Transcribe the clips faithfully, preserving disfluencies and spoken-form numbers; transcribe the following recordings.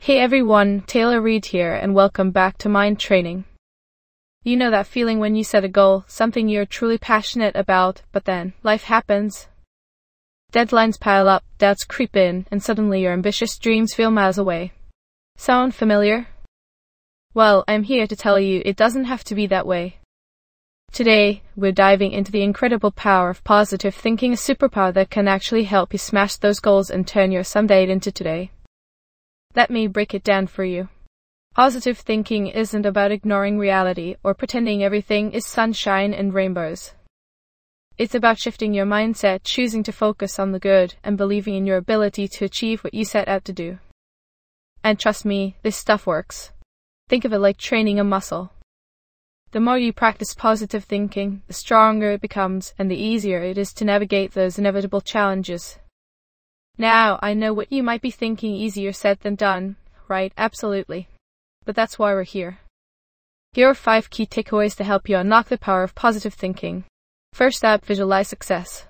Hey everyone, Taylor Reed here and welcome back to Mind Training. You know that feeling when you set a goal, something you're truly passionate about, but then life happens. Deadlines pile up, doubts creep in, and suddenly your ambitious dreams feel miles away. Sound familiar? Well, I'm here to tell you it doesn't have to be that way. Today, we're diving into the incredible power of positive thinking, a superpower that can actually help you smash those goals and turn your someday into today. Let me break it down for you. Positive thinking isn't about ignoring reality or pretending everything is sunshine and rainbows. It's about shifting your mindset, choosing to focus on the good, and believing in your ability to achieve what you set out to do. And trust me, this stuff works. Think of it like training a muscle. The more you practice positive thinking, the stronger it becomes and the easier it is to navigate those inevitable challenges. Now, I know what you might be thinking, easier said than done, right? Absolutely. But that's why we're here. Here are five key takeaways to help you unlock the power of positive thinking. First up, visualize success.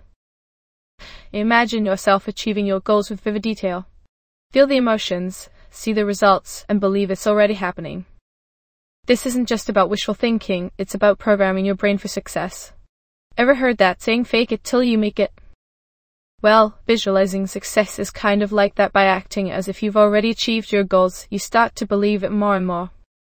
Imagine yourself achieving your goals with vivid detail. Feel the emotions, see the results, and believe it's already happening. This isn't just about wishful thinking, it's about programming your brain for success. Ever heard that saying, fake it till you make it? Well, visualizing success is kind of like that. By acting as if you've already achieved your goals, you start to believe it more and more.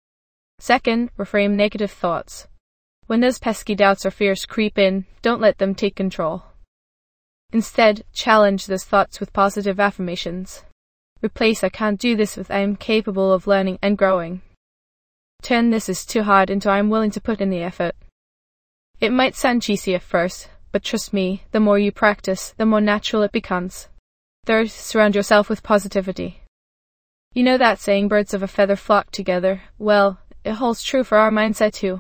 Second, reframe negative thoughts. When those pesky doubts or fears creep in, don't let them take control. Instead, challenge those thoughts with positive affirmations. Replace "I can't do this" with "I am capable of learning and growing." Turn "this is too hard" into "I am willing to put in the effort." It might sound cheesy at first, but trust me, the more you practice, the more natural it becomes. Third, surround yourself with positivity. You know that saying, birds of a feather flock together? Well, it holds true for our mindset too.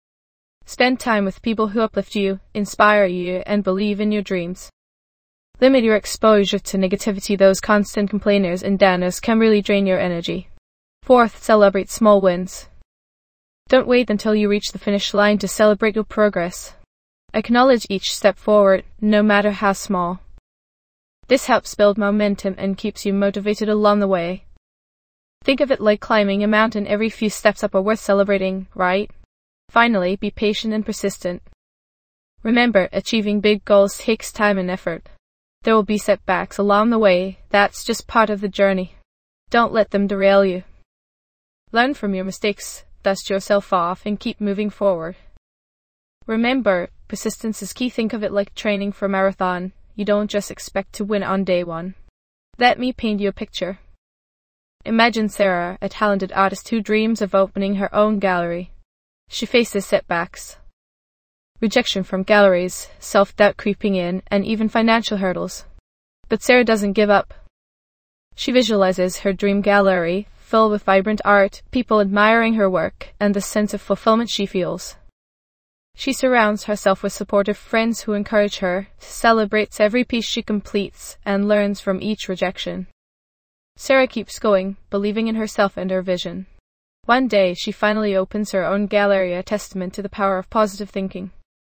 Spend time with people who uplift you, inspire you, and believe in your dreams. Limit your exposure to negativity. Those constant complainers and downers can really drain your energy. Fourth, celebrate small wins. Don't wait until you reach the finish line to celebrate your progress. Acknowledge each step forward, no matter how small. This helps build momentum and keeps you motivated along the way. Think of it like climbing a mountain. Every few steps up are worth celebrating, right? Finally, be patient and persistent. Remember, achieving big goals takes time and effort. There will be setbacks along the way. That's just part of the journey. Don't let them derail you. Learn from your mistakes, dust yourself off, and keep moving forward. Remember, persistence is key. Think of it like training for a marathon. You don't just expect to win on day one. Let me paint you a picture. Imagine Sarah, a talented artist who dreams of opening her own gallery. She faces setbacks, rejection from galleries, self-doubt creeping in, and even financial hurdles. But Sarah doesn't give up. She visualizes her dream gallery, filled with vibrant art, people admiring her work, and the sense of fulfillment she feels. She surrounds herself with supportive friends who encourage her, celebrates every piece she completes, and learns from each rejection. Sarah keeps going, believing in herself and her vision. One day, she finally opens her own gallery, a testament to the power of positive thinking.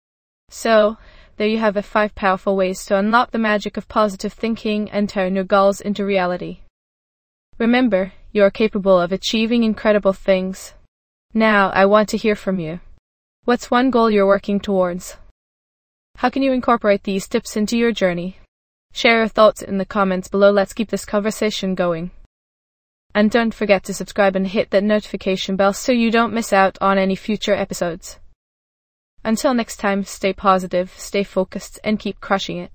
So, there you have it, five powerful ways to unlock the magic of positive thinking and turn your goals into reality. Remember, you are capable of achieving incredible things. Now, I want to hear from you. What's one goal you're working towards? How can you incorporate these tips into your journey? Share your thoughts in the comments below. Let's keep this conversation going. And don't forget to subscribe and hit that notification bell so you don't miss out on any future episodes. Until next time, stay positive, stay focused, and keep crushing it.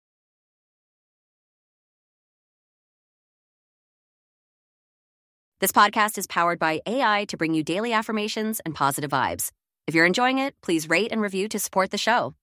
This podcast is powered by A I to bring you daily affirmations and positive vibes. If you're enjoying it, please rate and review to support the show.